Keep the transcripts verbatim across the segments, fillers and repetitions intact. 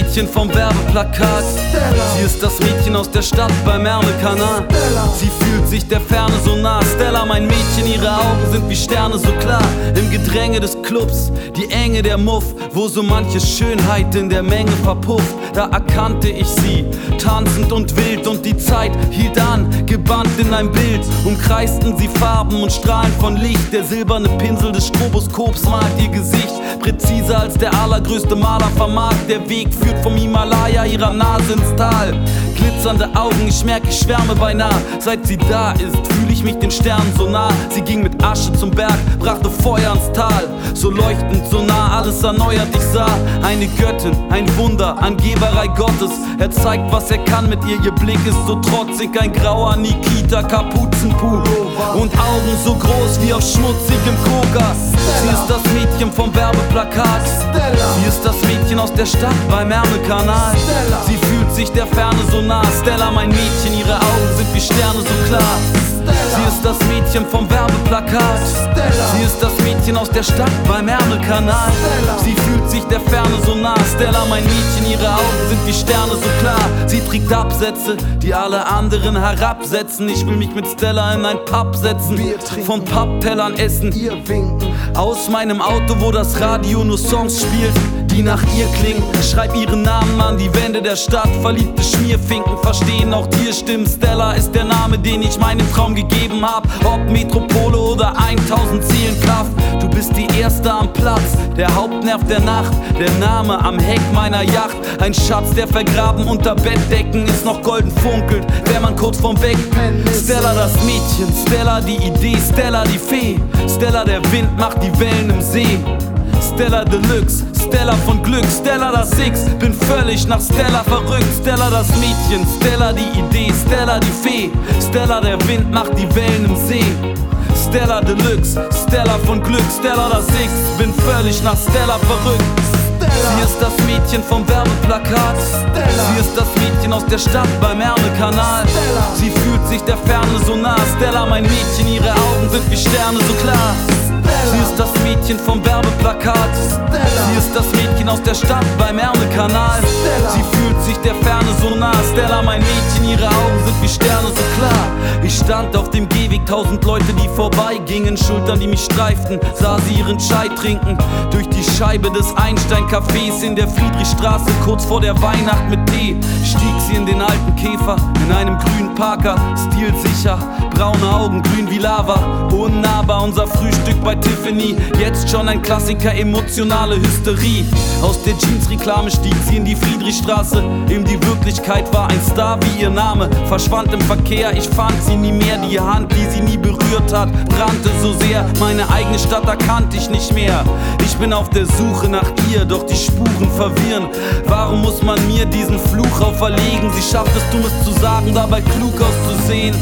Mädchen vom Werbeplakat. Stella. Sie ist das Mädchen aus der Stadt beim Ärmelkanal. Stella. Sie fühlt sich der Ferne so nah. Stella, mein Mädchen, ihre Augen sind wie Sterne so klar. Im Gedränge des Clubs, die Enge der Muff, wo so manche Schönheit in der Menge verpufft. Da erkannte ich sie, tanzend und wild, und die Zeit hielt an, gebannt in ein Bild. Umkreisten sie Farben und Strahlen von Licht. Der silberne Pinsel des Stroboskops malt ihr Gesicht präziser als der allergrößte Maler vermag. Der Weg führt vom Himalaya ihrer Nase ins Tal. Glitzernde Augen, ich merke, ich schwärme beinahe. Seit sie da ist, fühle ich mich den Sternen so nah. Sie ging mit Asche zum Berg, brachte Feuer ins Tal. So leuchtend, so nah, alles erneuert. Ich sah eine Göttin, ein Wunder, Angeberei Gottes. Er zeigt, was er kann mit ihr. Ihr Blick ist so trotzig, ein grauer Nikita Kapuzenpuh. Und Augen so groß wie auf schmutzigem Koka. Sie ist das Mädchen vom Werbeplakat. Sie ist das Mädchen aus der Stadt beim Ärmelkanal. Sie fühlt sich der Ferne so nah. Stella, mein Mädchen, ihre Augen sind wie Sterne so klar. Sie ist das Mädchen vom Werbeplakat. Sie ist das Mädchen aus der Stadt beim Ärmelkanal. Sie fühlt sich der Ferne so nah. Stella, mein Mädchen, ihre Augen sind wie Sterne so klar. Sie trägt Absätze, die alle anderen herabsetzen. Ich will mich mit Stella in ein Pub setzen, von Papptellern essen, ihr winken. Aus meinem Auto, wo das Radio nur Songs spielt, die nach ihr klingen. Schreib ihren Namen an die Wände der Stadt. Verliebte Schmierfinken verstehen auch Tierstimmen. Stella ist der Name, den ich meinem Traum gegeben hab. Ob Metropole oder tausend Seelen Kraft. Du bist die Erste am Platz, der Hauptnerv der Nacht. Der Name am Heck meiner Yacht. Ein Schatz, der vergraben unter Bettdecken ist, noch golden funkelt, wär man kurz vorm Wegpennen. Stella das Mädchen, Stella die Idee, Stella die Fee. Stella der Wind macht die Wellen im See. Stella Deluxe, Stella von Glück, Stella das X, bin völlig nach Stella verrückt. Stella das Mädchen, Stella die Idee, Stella die Fee. Stella der Wind macht die Wellen im See. Stella Deluxe, Stella von Glück, Stella das X, bin völlig nach Stella verrückt. Sie ist das Mädchen vom Werbeplakat. Sie ist das Mädchen aus der Stadt beim Ärmelkanal. Sie fühlt sich der Ferne so nah. Stella, mein Mädchen, ihre Augen sind wie Sterne so klar. Sie ist das Mädchen vom Werbeplakat. Sie ist das Mädchen aus der Stadt beim Ärmelkanal. Sie fühlt sich der Ferne so nah. Stella, mein Mädchen, ihre Augen sind wie Sterne so klar. Ich stand auf dem Gehweg, tausend Leute, die vorbeigingen, Schultern, die mich streiften, sah sie ihren Chai trinken. Durch die Scheibe des Einstein-Cafés in der Friedrichstraße, kurz vor der Weihnacht mit Tee, stieg sie in den alten Käfer, in einem grünen Parker, stilsicher, braune Augen, grün wie Lava, unnahbar, unser Frühstück bei Tiffany, jetzt schon ein Klassiker, emotionale Hysterie. Aus der Jeans-Reklame stieg sie in die Friedrichstraße, in die Wirklichkeit war ein Star wie ihr Name, verschwand im Verkehr, ich fand sie nie mehr, die Hand, die sie nie berührt hat, brannte so sehr, meine eigene Stadt erkannte ich nicht mehr. Ich bin auf der Suche nach ihr, doch die Spuren verwirren. Warum muss man mir diesen Fluch auferlegen? Sie schafft es, Dummes zu sagen, dabei klug auszusehen.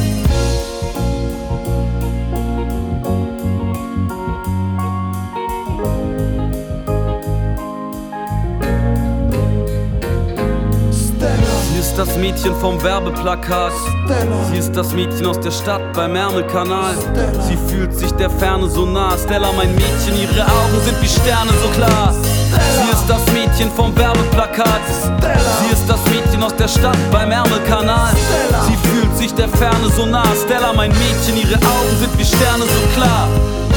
Sie ist das Mädchen vom Werbeplakat. Sie ist das Mädchen aus der Stadt beim Ärmelkanal. Sie fühlt sich der Ferne so nah. Stella, mein Mädchen, ihre Augen sind wie Sterne so klar. Sie ist das Mädchen vom Werbeplakat. Sie ist das Mädchen aus der Stadt beim Ärmelkanal. Sie fühlt sich der Ferne so nah. Stella, mein Mädchen, ihre Augen sind wie Sterne so klar.